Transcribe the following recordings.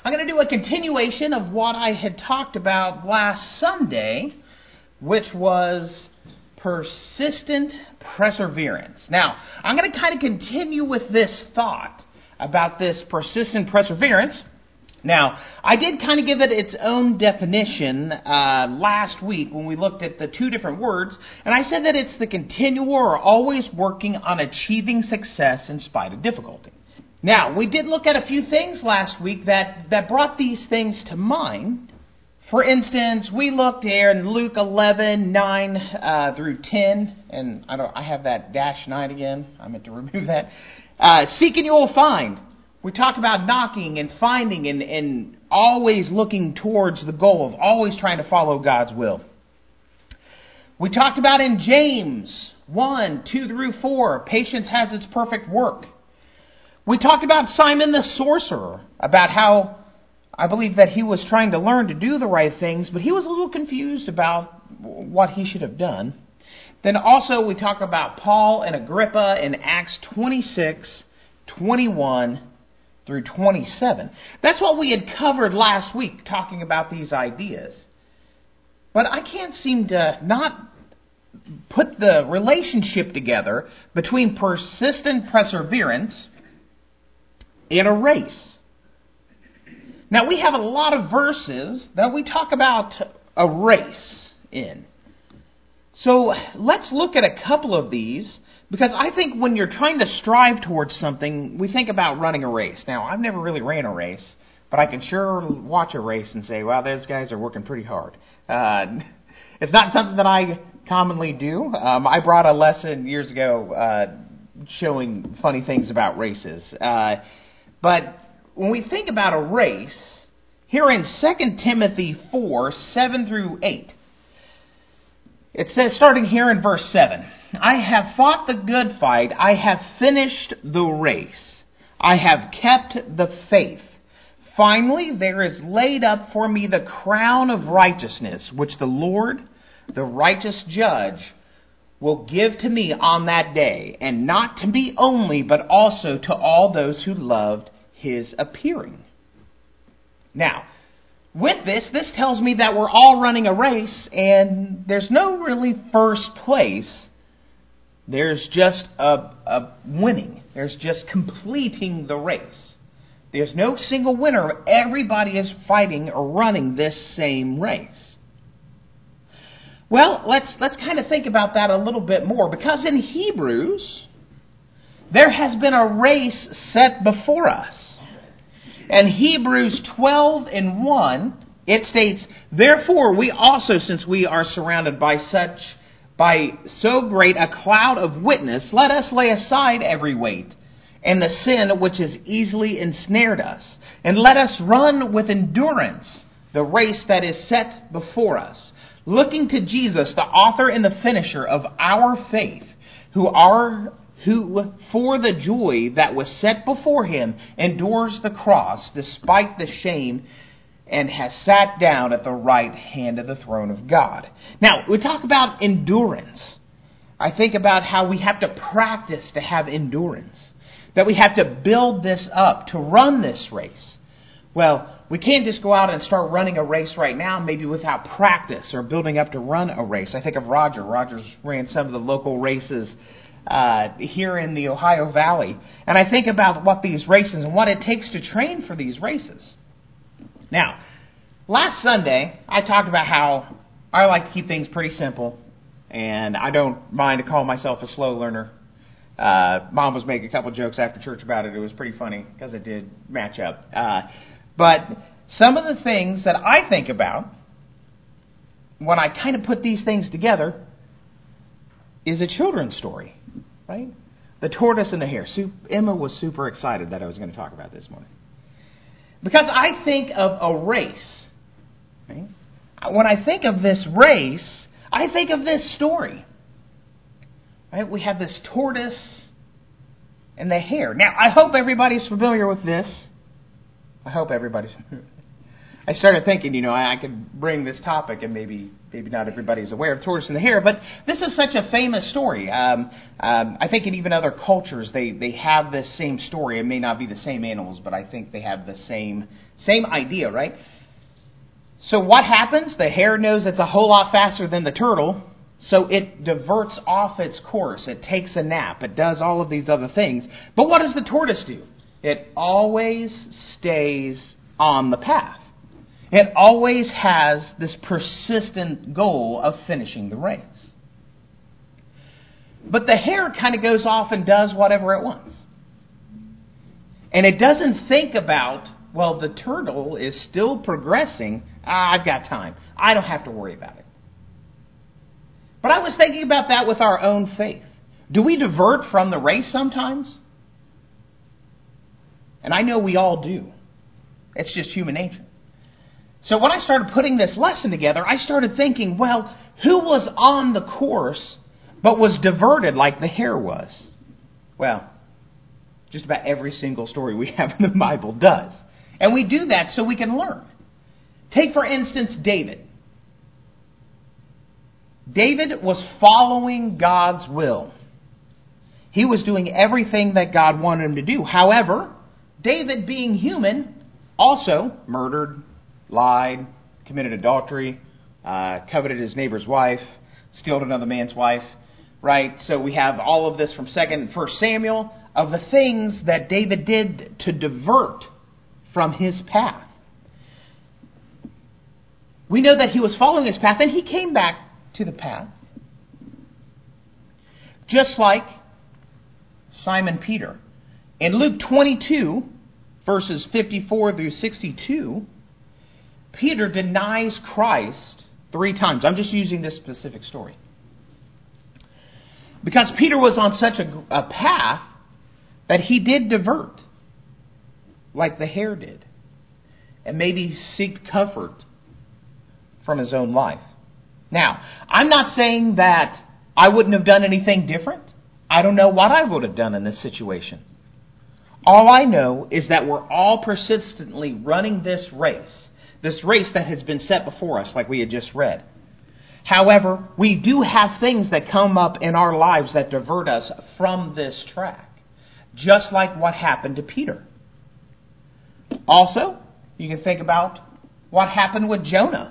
I'm going to do a continuation of what I had talked about last Sunday, which was persistent perseverance. Now, I'm going to kind of continue with this thought about this persistent perseverance. Now, I did kind of give it its own definition last week when we looked at the two different words, and I said that it's the continual or always working on achieving success in spite of difficulty. Now, we did look at a few things last week that brought these things to mind. For instance, we looked here in Luke 11:9 through 10, and I have that -9 again. I meant to remove that. Seek and you will find. We talked about knocking and finding and always looking towards the goal of always trying to follow God's will. We talked about in James 1:2 through 4, patience has its perfect work. We talked about Simon the sorcerer, about how I believe that he was trying to learn to do the right things, but he was a little confused about what he should have done. Then also we talked about Paul and Agrippa in Acts 26:21 through 27. That's what we had covered last week, talking about these ideas. But I can't seem to not put the relationship together between persistent perseverance and a race. Now, we have a lot of verses that we talk about a race in. So let's look at a couple of these, because I think when you're trying to strive towards something, we think about running a race. Now, I've never really ran a race, but I can sure watch a race and say, wow, those guys are working pretty hard. It's not something that I commonly do. I brought a lesson years ago showing funny things about races. But when we think about a race, here in 2 Timothy 4:7 through 8, it says, starting here in verse 7, I have fought the good fight, I have finished the race, I have kept the faith. Finally, there is laid up for me the crown of righteousness, which the Lord, the righteous judge, will give to me on that day, and not to me only, but also to all those who loved his appearing. Now, with this tells me that we're all running a race, and there's no really first place. There's just a winning. There's just completing the race. There's no single winner. Everybody is fighting or running this same race. Well, let's kind of think about that a little bit more, because in Hebrews, there has been a race set before us. And Hebrews 12:1, it states, therefore we also, since we are surrounded by so great a cloud of witness, let us lay aside every weight and the sin which has easily ensnared us, and let us run with endurance the race that is set before us, looking to Jesus, the author and the finisher of our faith, who for the joy that was set before him endures the cross, despite the shame, and has sat down at the right hand of the throne of God. Now, we talk about endurance. I think about how we have to practice to have endurance, that we have to build this up to run this race. Well, we can't just go out and start running a race right now, maybe without practice or building up to run a race. I think of Roger. Roger's ran some of the local races here in the Ohio Valley. And I think about what these races and what it takes to train for these races. Now, last Sunday, I talked about how I like to keep things pretty simple, and I don't mind to call myself a slow learner. Mom was making a couple jokes after church about it. It was pretty funny because it did match up. But some of the things that I think about when I kind of put these things together is a children's story, right? The tortoise and the hare. Emma was super excited that I was going to talk about this morning. Because I think of a race. Right? When I think of this race, I think of this story. Right? We have this tortoise and the hare. Now, I hope everybody's familiar with this. I started thinking, I could bring this topic, and maybe not everybody's aware of tortoise and the hare, but this is such a famous story. I think in even other cultures, they have this same story. It may not be the same animals, but I think they have the same idea, right? So what happens? The hare knows it's a whole lot faster than the turtle, so it diverts off its course. It takes a nap. It does all of these other things. But what does the tortoise do? It always stays on the path. It always has this persistent goal of finishing the race. But the hare kind of goes off and does whatever it wants. And it doesn't think about, well, the turtle is still progressing. I've got time. I don't have to worry about it. But I was thinking about that with our own faith. Do we divert from the race sometimes? And I know we all do. It's just human nature. So when I started putting this lesson together, I started thinking, well, who was on the course but was diverted like the hare was? Well, just about every single story we have in the Bible does. And we do that so we can learn. Take, for instance, David. David was following God's will. He was doing everything that God wanted him to do. However, David, being human, also murdered, lied, committed adultery, coveted his neighbor's wife, stealed another man's wife, right? So we have all of this from 1 Samuel of the things that David did to divert from his path. We know that he was following his path, and he came back to the path. Just like Simon Peter. In Luke 22, verses 54 through 62, Peter denies Christ 3 times. I'm just using this specific story. Because Peter was on such a path that he did divert, like the hare did, and maybe seek comfort from his own life. Now, I'm not saying that I wouldn't have done anything different. I don't know what I would have done in this situation. All I know is that we're all persistently running this race that has been set before us, like we had just read. However, we do have things that come up in our lives that divert us from this track, just like what happened to Peter. Also, you can think about what happened with Jonah.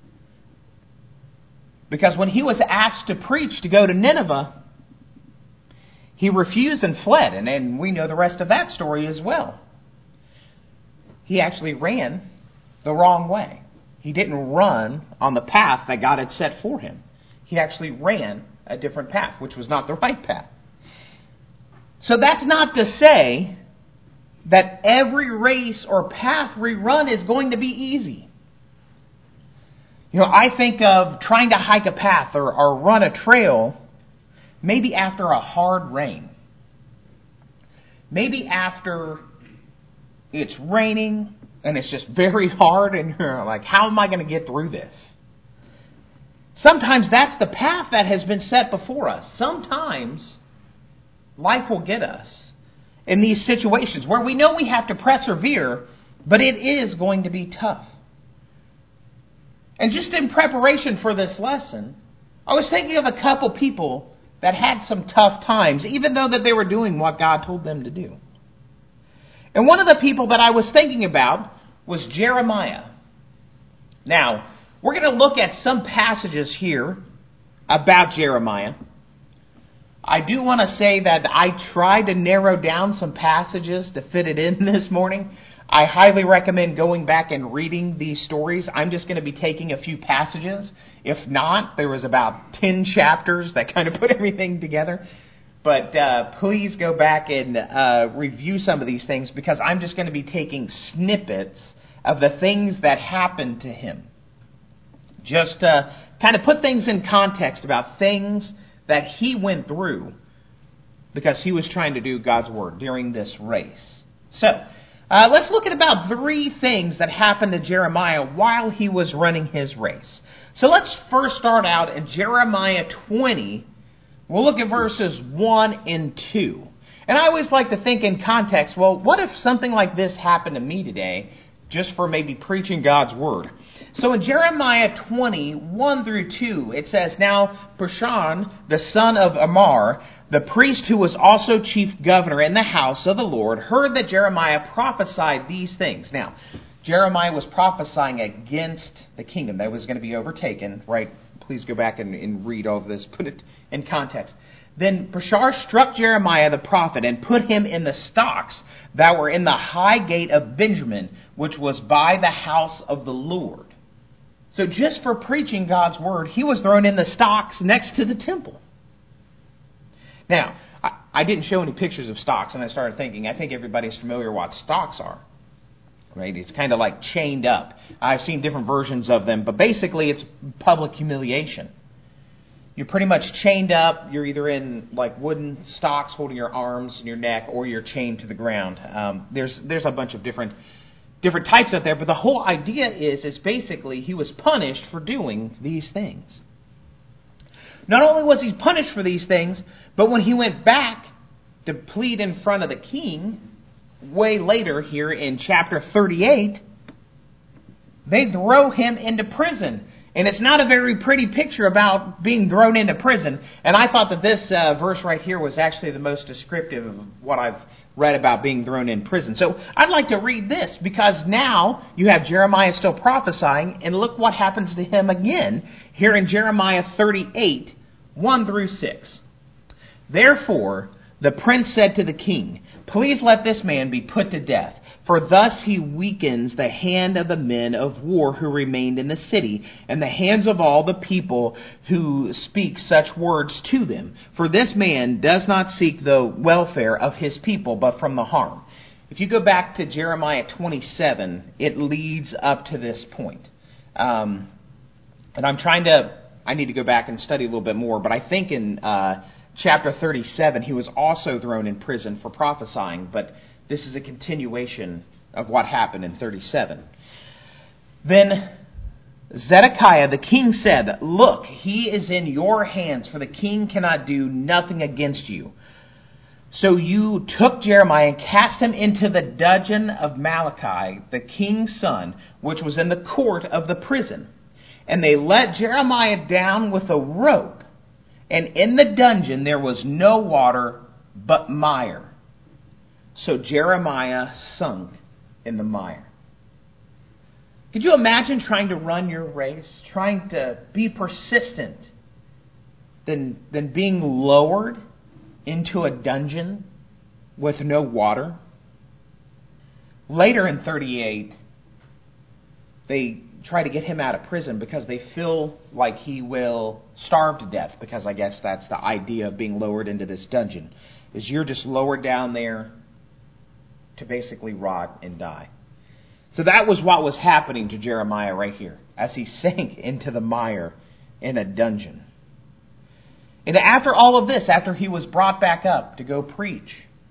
Because when he was asked to preach to go to Nineveh, he refused and fled. And we know the rest of that story as well. He actually ran the wrong way. He didn't run on the path that God had set for him. He actually ran a different path, which was not the right path. So that's not to say that every race or path we run is going to be easy. I think of trying to hike a path or run a trail maybe after a hard rain. Maybe after it's raining and it's just very hard and you're like, how am I going to get through this? Sometimes that's the path that has been set before us. Sometimes life will get us in these situations where we know we have to persevere, but it is going to be tough. And just in preparation for this lesson, I was thinking of a couple people that had some tough times, even though that they were doing what God told them to do. And one of the people that I was thinking about was Jeremiah. Now, we're going to look at some passages here about Jeremiah. I do want to say that I tried to narrow down some passages to fit it in this morning. I highly recommend going back and reading these stories. I'm just going to be taking a few passages. If not, there was about 10 chapters that kind of put everything together. But please go back and review some of these things, because I'm just going to be taking snippets of the things that happened to him. Just to kind of put things in context about things that he went through because he was trying to do God's word during this race. So, let's look at about 3 things that happened to Jeremiah while he was running his race. So let's first start out in Jeremiah 20. We'll look at verses 1 and 2. And I always like to think in context, well, what if something like this happened to me today? just for maybe preaching God's word. So in Jeremiah 20, 1 through 2, it says, Now Pashon, the son of Amar, the priest who was also chief governor in the house of the Lord, heard that Jeremiah prophesied these things. Now, Jeremiah was prophesying against the kingdom that was going to be overtaken, right? Please go back and read all of this, put it in context. Then Pashur struck Jeremiah the prophet and put him in the stocks that were in the high gate of Benjamin, which was by the house of the Lord. So just for preaching God's word, he was thrown in the stocks next to the temple. Now, I didn't show any pictures of stocks, and I started thinking, I think everybody's familiar what stocks are. Right? It's kind of like chained up. I've seen different versions of them, but basically it's public humiliation. You're pretty much chained up. You're either in like wooden stocks holding your arms and your neck, or you're chained to the ground. There's a bunch of different types out there, but the whole idea is basically he was punished for doing these things. Not only was he punished for these things, but when he went back to plead in front of the king, way later here in chapter 38, they throw him into prison. And it's not a very pretty picture about being thrown into prison. And I thought that this verse right here was actually the most descriptive of what I've read about being thrown in prison. So I'd like to read this, because now you have Jeremiah still prophesying, and look what happens to him again here in Jeremiah 38, 1 through 6. Therefore, the prince said to the king, Please let this man be put to death, for thus he weakens the hand of the men of war who remained in the city, and the hands of all the people who speak such words to them. For this man does not seek the welfare of his people, but from the harm. If you go back to Jeremiah 27, it leads up to this point. And I need to go back and study a little bit more, but I think in chapter 37, he was also thrown in prison for prophesying, but this is a continuation of what happened in 37. Then Zedekiah the king said, Look, he is in your hands, for the king cannot do nothing against you. So you took Jeremiah and cast him into the dungeon of Malachi, the king's son, which was in the court of the prison. And they let Jeremiah down with a rope. And in the dungeon there was no water but mire. So Jeremiah sunk in the mire. Could you imagine trying to run your race, trying to be persistent, than being lowered into a dungeon with no water? Later in 38, they try to get him out of prison because they feel like he will starve to death, because I guess that's the idea of being lowered into this dungeon, is you're just lowered down there to basically rot and die. So that was what was happening to Jeremiah right here, as he sank into the mire in a dungeon. And after all of this, after he was brought back up to go preach,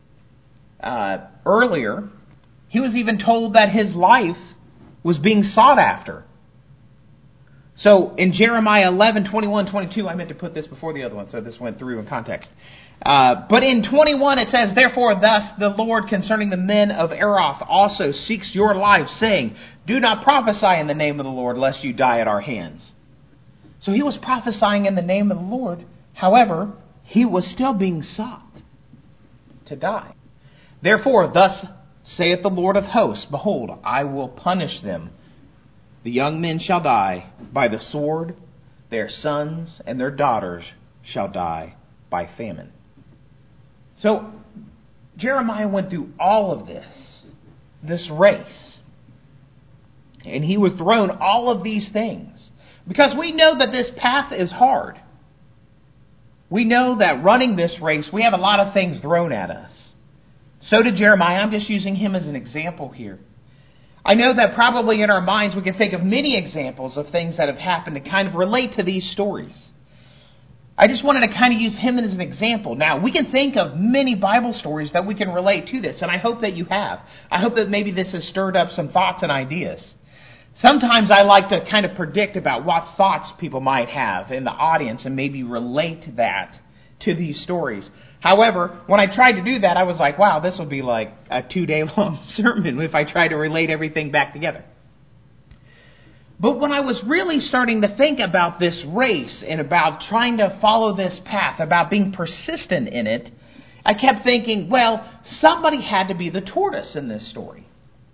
earlier, he was even told that his life was being sought after. So in Jeremiah 11, 21, 22, I meant to put this before the other one, so this went through in context. But in 21 it says, Therefore thus the Lord concerning the men of Eroth also seeks your life, saying, Do not prophesy in the name of the Lord, lest you die at our hands. So he was prophesying in the name of the Lord. However, he was still being sought to die. Therefore, thus saith the Lord of hosts, Behold, I will punish them. The young men shall die by the sword, their sons and their daughters shall die by famine. So, Jeremiah went through all of this race. And he was thrown all of these things. Because we know that this path is hard. We know that running this race, we have a lot of things thrown at us. So did Jeremiah. I'm just using him as an example here. I know that probably in our minds we can think of many examples of things that have happened to kind of relate to these stories. I just wanted to kind of use him as an example. Now, we can think of many Bible stories that we can relate to this, and I hope that you have. I hope that maybe this has stirred up some thoughts and ideas. Sometimes I like to kind of predict about what thoughts people might have in the audience and maybe relate that to these stories. However, when I tried to do that, I was like, wow, this will be like a 2-day long sermon if I try to relate everything back together. But when I was really starting to think about this race and about trying to follow this path, about being persistent in it, I kept thinking, well, somebody had to be the tortoise in this story.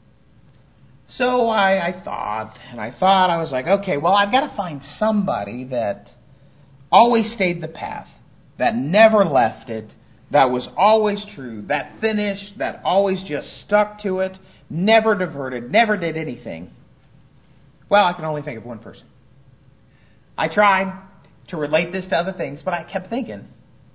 So I thought, I was like, okay, well, I've got to find somebody that always stayed the path, that never left it, that was always true, that finished, that always just stuck to it, never diverted, never did anything. Well, I can only think of one person. I tried to relate this to other things, but I kept thinking,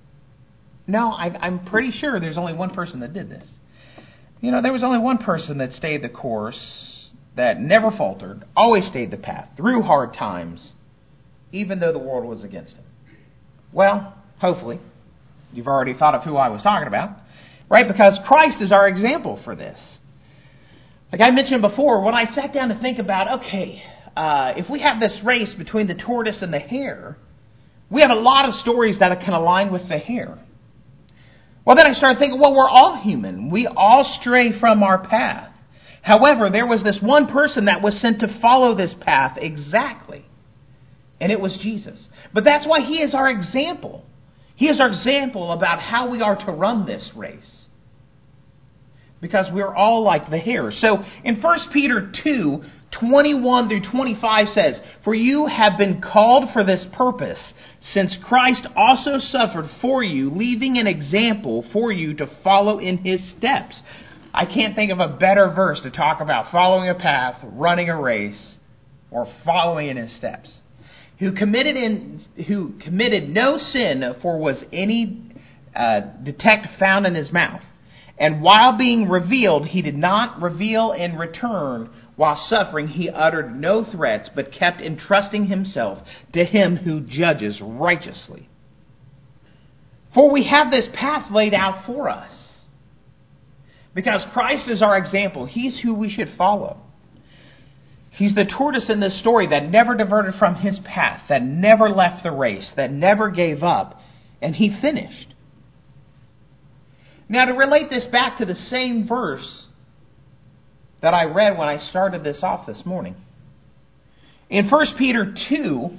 no, I'm pretty sure there's only one person that did this. There was only one person that stayed the course, that never faltered, always stayed the path, through hard times, even though the world was against him. Well, hopefully, you've already thought of who I was talking about, right? Because Christ is our example for this. Like I mentioned before, when I sat down to think about, okay, if we have this race between the tortoise and the hare, we have a lot of stories that can align with the hare. Well, then I started thinking, well, we're all human. We all stray from our path. However, there was this one person that was sent to follow this path exactly. And it was Jesus. But that's why he is our example. He is our example about how we are to run this race. Because we're all like the hare. So in 1 Peter 2, 21 through 25 says, "For you have been called for this purpose, since Christ also suffered for you, leaving an example for you to follow in his steps." I can't think of a better verse to talk about following a path, running a race, or following in his steps. Who committed no sin, for was any detect found in his mouth. And while being revealed, he did not reveal in return. While suffering, he uttered no threats, but kept entrusting himself to him who judges righteously. For we have this path laid out for us. Because Christ is our example. He's who we should follow. He's the tortoise in this story that never diverted from his path, that never left the race, that never gave up, and he finished. Now, to relate this back to the same verse that I read when I started this off this morning. In 1 Peter 2,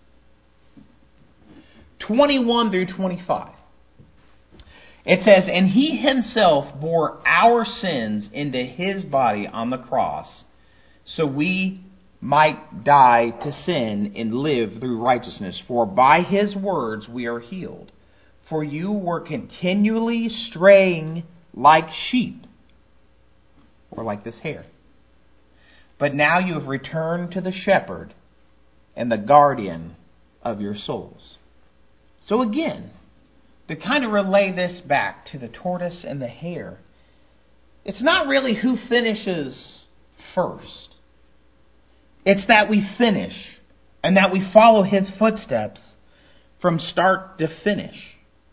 21 through 25. It says, "And he himself bore our sins into his body on the cross, so we might die to sin and live through righteousness. For by his words we are healed. For you were continually straying like sheep," or like this hare, "but now you have returned to the shepherd and the guardian of your souls." So again, to kind of relay this back to the tortoise and the hare, it's not really who finishes first. It's that we finish and that we follow his footsteps from start to finish.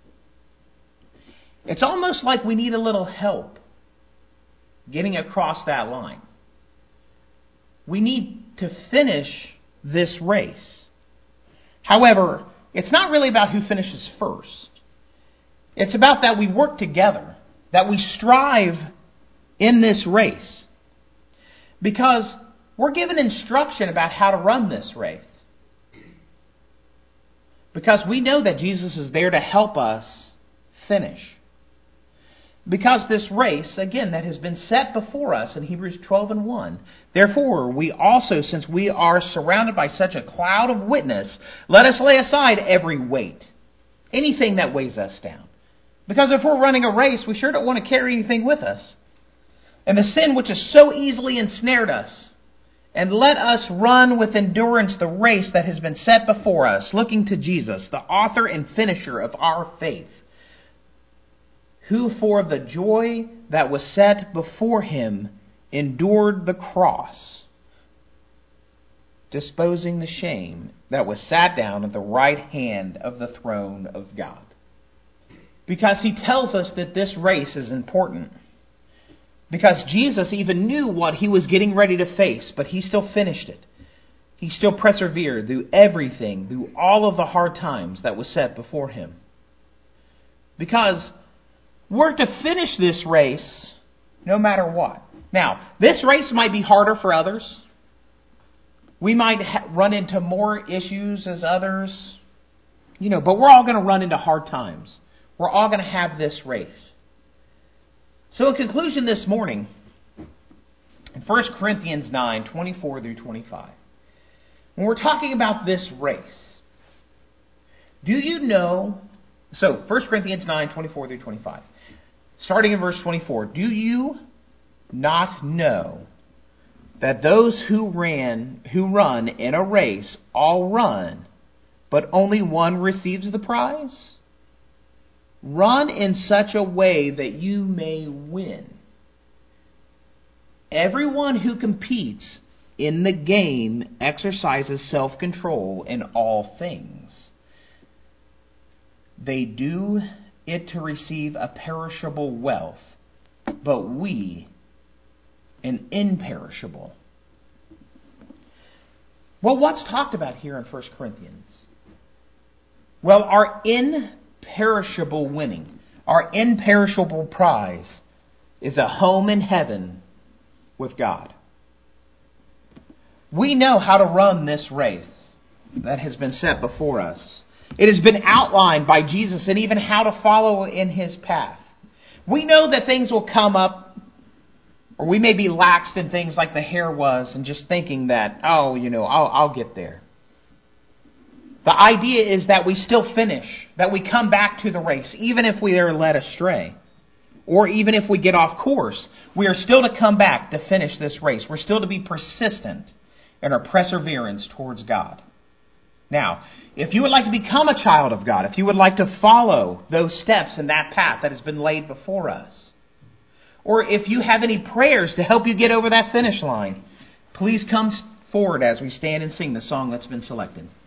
It's almost like we need a little help getting across that line. We need to finish this race. However, it's not really about who finishes first. It's about that we work together, that we strive in this race. Because we're given instruction about how to run this race. Because we know that Jesus is there to help us finish. Because this race, again, that has been set before us in Hebrews 12 and 1, "Therefore, we also, since we are surrounded by such a cloud of witness, let us lay aside every weight, anything that weighs us down." Because if we're running a race, we sure don't want to carry anything with us. "And the sin which has so easily ensnared us, and let us run with endurance the race that has been set before us, looking to Jesus, the author and finisher of our faith, who for the joy that was set before him endured the cross, disposing the shame, that was sat down at the right hand of the throne of God." Because he tells us that this race is important. Because Jesus even knew what he was getting ready to face, but he still finished it. He still persevered through everything, through all of the hard times that was set before him. Because we're to finish this race no matter what. Now, this race might be harder for others. We might run into more issues as others. But we're all going to run into hard times. We're all going to have this race. So in conclusion this morning, in 1 Corinthians 9, 24 through 25, when we're talking about this race, do you know... So 1 Corinthians 9, 24 through 25. Starting in verse 24, do you not know that those who run in a race all run, but only one receives the prize? Run in such a way that you may win. Everyone who competes in the game exercises self-control in all things. They do it to receive a perishable wealth, but we an imperishable. Well, what's talked about here in 1 Corinthians? Well, our imperishable winning, our imperishable prize is a home in heaven with God. We know how to run this race that has been set before us. It has been outlined by Jesus and even how to follow in His path. We know that things will come up, or we may be laxed in things like the hare was and just thinking that, I'll get there. The idea is that we still finish, that we come back to the race, even if we are led astray. Or even if we get off course, we are still to come back to finish this race. We're still to be persistent in our perseverance towards God. Now, if you would like to become a child of God, if you would like to follow those steps in that path that has been laid before us, or if you have any prayers to help you get over that finish line, please come forward as we stand and sing the song that's been selected.